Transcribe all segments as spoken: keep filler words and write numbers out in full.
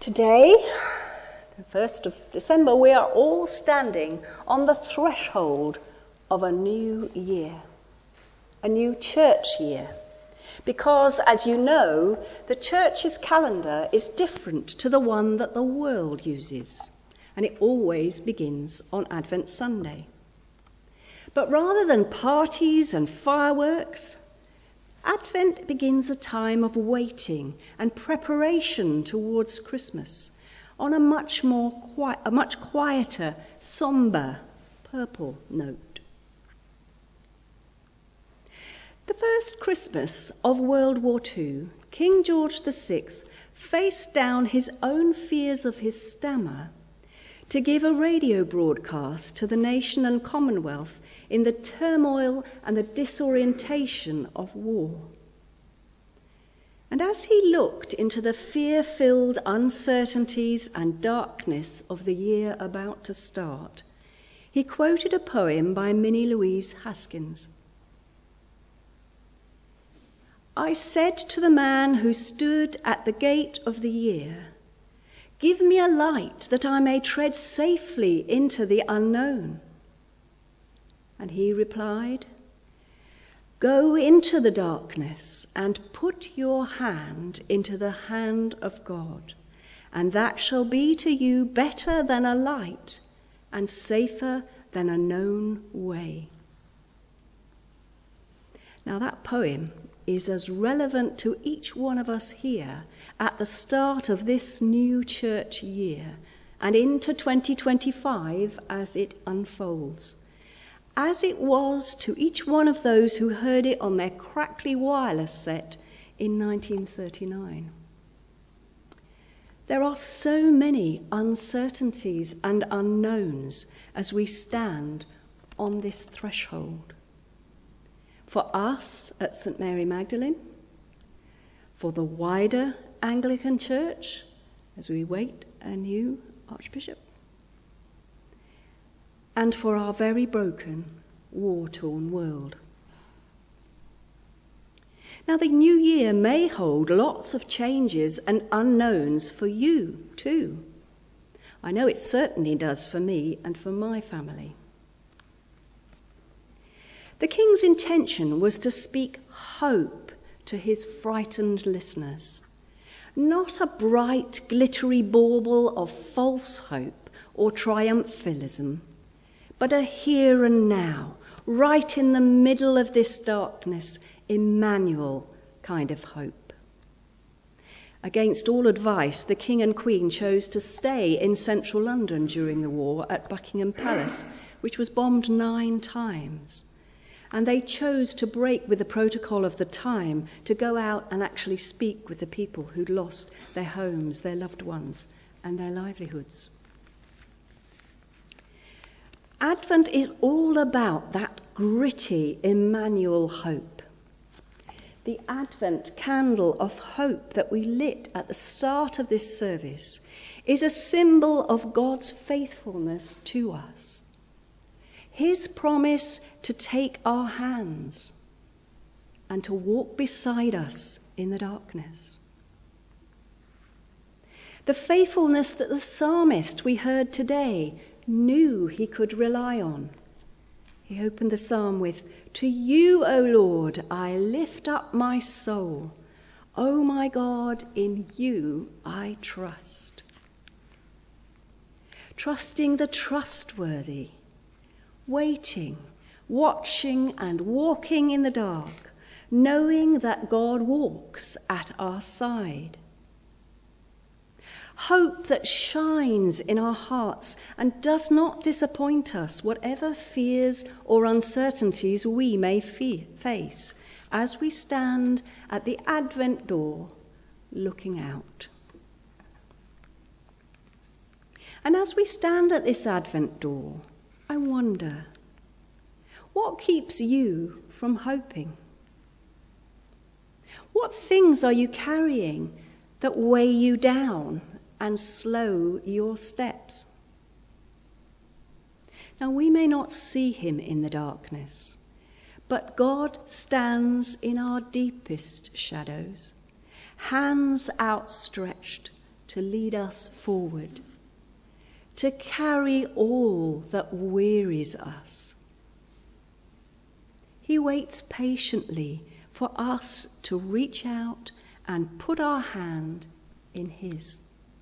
Today, the first of December, we are all standing on the threshold of a new year, a new church year. Because, as you know, the church's calendar is different to the one that the world uses, and it always begins on Advent Sunday. But rather than parties and fireworks, Advent begins a time of waiting and preparation towards Christmas on a much more qui- a much quieter, sombre, purple note. The first Christmas of World War Two, King George the Sixth faced down his own fears of his stammer to give a radio broadcast to the nation and Commonwealth in the turmoil and the disorientation of war. And as he looked into the fear-filled uncertainties and darkness of the year about to start, he quoted a poem by Minnie Louise Haskins. I said to the man who stood at the gate of the year, give me a light that I may tread safely into the unknown. And he replied, go into the darkness and put your hand into the hand of God, and that shall be to you better than a light and safer than a known way. Now that poem is as relevant to each one of us here at the start of this new church year and into twenty twenty-five as it unfolds, as it was to each one of those who heard it on their crackly wireless set in nineteen thirty-nine. There are so many uncertainties and unknowns as we stand on this threshold. For us at Saint Mary Magdalene, for the wider Anglican Church as we wait a new Archbishop, and for our very broken, war-torn world. Now, the new year may hold lots of changes and unknowns for you too. I know it certainly does for me and for my family. The King's intention was to speak hope to his frightened listeners, not a bright, glittery bauble of false hope or triumphalism, but a here and now, right in the middle of this darkness, Emmanuel kind of hope. Against all advice, the King and Queen chose to stay in central London during the war at Buckingham Palace, which was bombed nine times. And they chose to break with the protocol of the time to go out and actually speak with the people who'd lost their homes, their loved ones, and their livelihoods. Advent is all about that gritty Emmanuel hope. The Advent candle of hope that we lit at the start of this service is a symbol of God's faithfulness to us. His promise to take our hands and to walk beside us in the darkness. The faithfulness that the psalmist we heard today knew he could rely on. He opened the psalm with, to you, O Lord, I lift up my soul. O my God, in you I trust. Trusting the trustworthy, waiting, watching and walking in the dark, knowing that God walks at our side. Hope that shines in our hearts and does not disappoint us, whatever fears or uncertainties we may fe- face as we stand at the Advent door looking out. And as we stand at this Advent door, I wonder, what keeps you from hoping? What things are you carrying that weigh you down and slow your steps? Now, we may not see him in the darkness, but God stands in our deepest shadows, hands outstretched to lead us forward, to carry all that wearies us. He waits patiently for us to reach out and put our hand in his.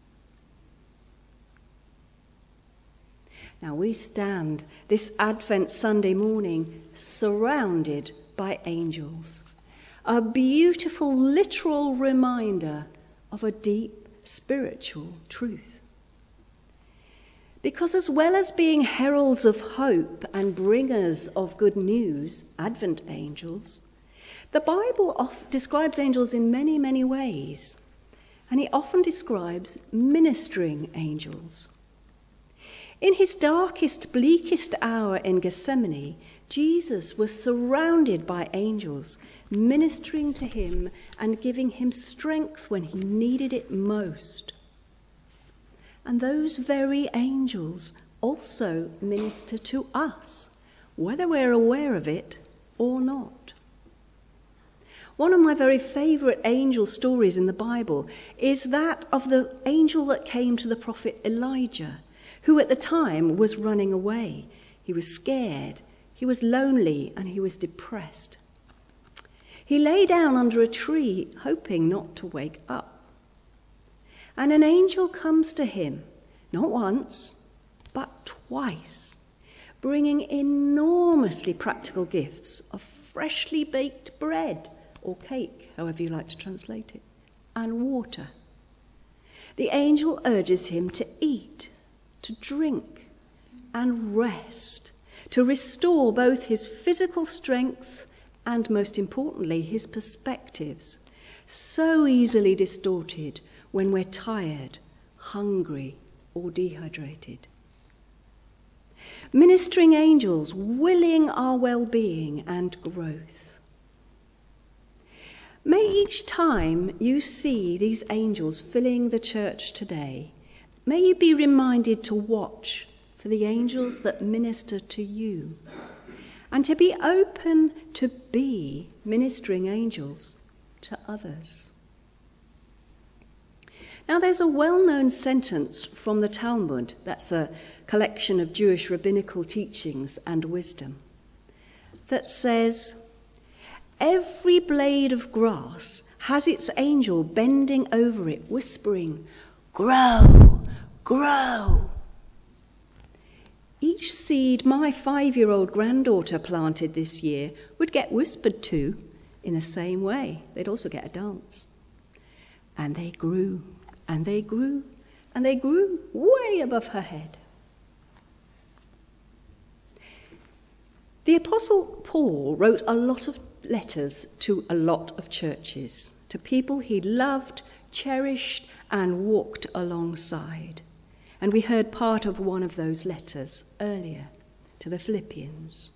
Now we stand this Advent Sunday morning surrounded by angels, a beautiful literal reminder of a deep spiritual truth. Because as well as being heralds of hope and bringers of good news, Advent angels, the Bible often describes angels in many, many ways, and it often describes ministering angels. In his darkest, bleakest hour in Gethsemane, Jesus was surrounded by angels, ministering to him and giving him strength when he needed it most. And those very angels also minister to us, whether we're aware of it or not. One of my very favourite angel stories in the Bible is that of the angel that came to the prophet Elijah, who at the time was running away. He was scared, he was lonely, and he was depressed. He lay down under a tree, hoping not to wake up. And an angel comes to him, not once, but twice, bringing enormously practical gifts of freshly baked bread, or cake, however you like to translate it, and water. The angel urges him to eat, to drink, and rest, to restore both his physical strength and, most importantly, his perspectives, so easily distorted when we're tired, hungry, or dehydrated. Ministering angels willing our well-being and growth. May each time you see these angels filling the church today, may you be reminded to watch for the angels that minister to you, and to be open to be ministering angels to others. Now, there's a well-known sentence from the Talmud, that's a collection of Jewish rabbinical teachings and wisdom, that says, "Every blade of grass has its angel bending over it, whispering, 'Grow, grow.' Each seed my five-year-old granddaughter planted this year would get whispered to in the same way. They'd also get a dance. And they grew, and they grew, and they grew way above her head." The Apostle Paul wrote a lot of letters to a lot of churches, to people he loved, cherished, and walked alongside. And we heard part of one of those letters earlier, to the Philippians.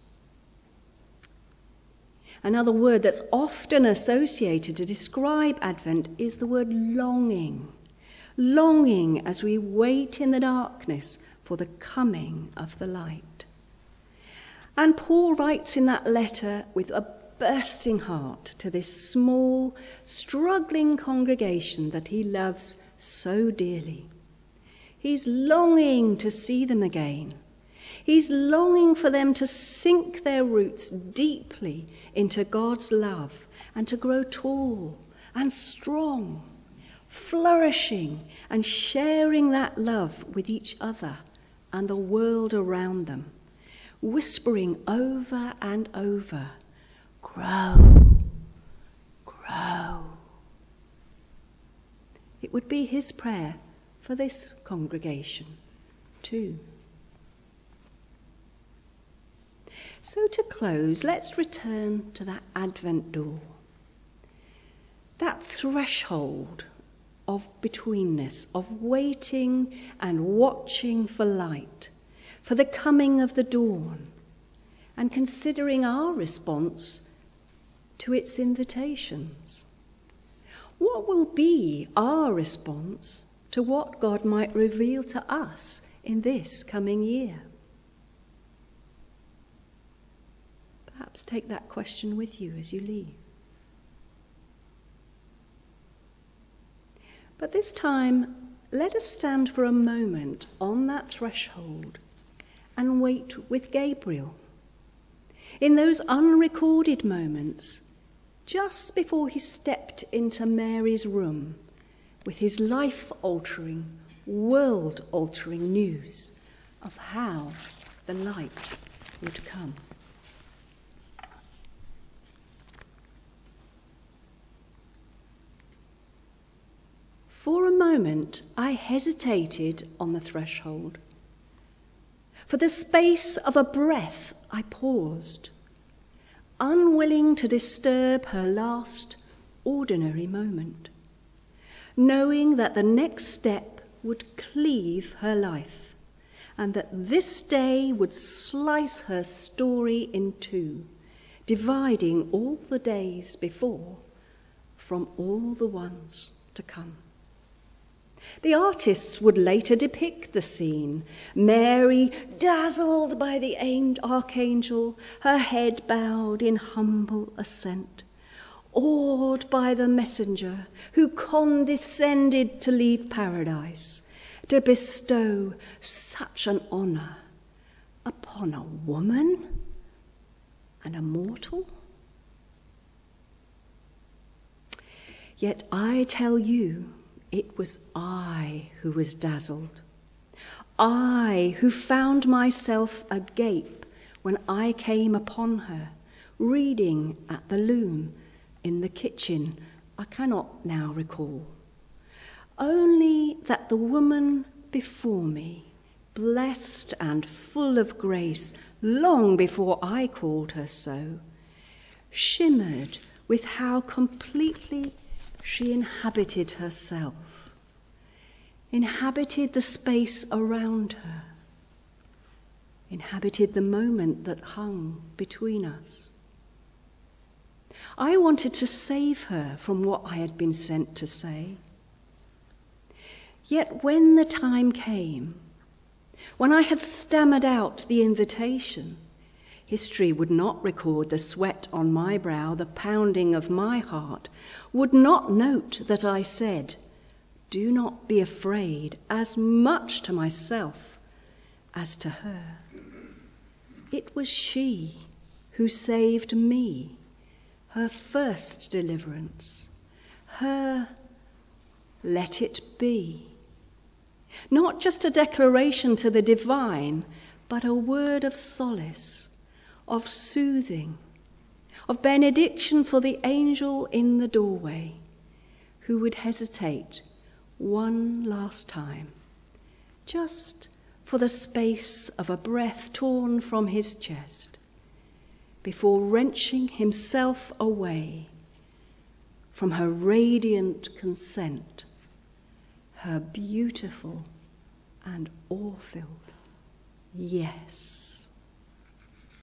Another word that's often associated to describe Advent is the word longing. Longing as we wait in the darkness for the coming of the light. And Paul writes in that letter with a bursting heart to this small, struggling congregation that he loves so dearly. He's longing to see them again. He's longing for them to sink their roots deeply into God's love and to grow tall and strong, flourishing and sharing that love with each other and the world around them, whispering over and over, "Grow, grow." It would be his prayer for this congregation too. So to close, let's return to that Advent door, that threshold of betweenness, of waiting and watching for light, for the coming of the dawn, and considering our response to its invitations. What will be our response to what God might reveal to us in this coming year? Perhaps take that question with you as you leave. But this time, let us stand for a moment on that threshold and wait with Gabriel. In those unrecorded moments, just before he stepped into Mary's room with his life-altering, world-altering news of how the light would come. For a moment, I hesitated on the threshold. For the space of a breath, I paused, unwilling to disturb her last ordinary moment, knowing that the next step would cleave her life, and that this day would slice her story in two, dividing all the days before from all the ones to come. The artists would later depict the scene. Mary, dazzled by the archangel, her head bowed in humble assent, awed by the messenger who condescended to leave paradise, to bestow such an honour upon a woman, and a mortal. Yet I tell you, it was I who was dazzled. I who found myself agape when I came upon her, reading at the loom in the kitchen, I cannot now recall. Only that the woman before me, blessed and full of grace, long before I called her so, shimmered with how completely she inhabited herself, inhabited the space around her, inhabited the moment that hung between us. I wanted to save her from what I had been sent to say. Yet when the time came, when I had stammered out the invitation, history would not record the sweat on my brow, the pounding of my heart, would not note that I said, "Do not be afraid," as much to myself as to her. It was she who saved me, her first deliverance, her "let it be." Not just a declaration to the divine, but a word of solace, of soothing, of benediction for the angel in the doorway, who would hesitate one last time, just for the space of a breath torn from his chest, before wrenching himself away from her radiant consent, her beautiful and awe-filled yes.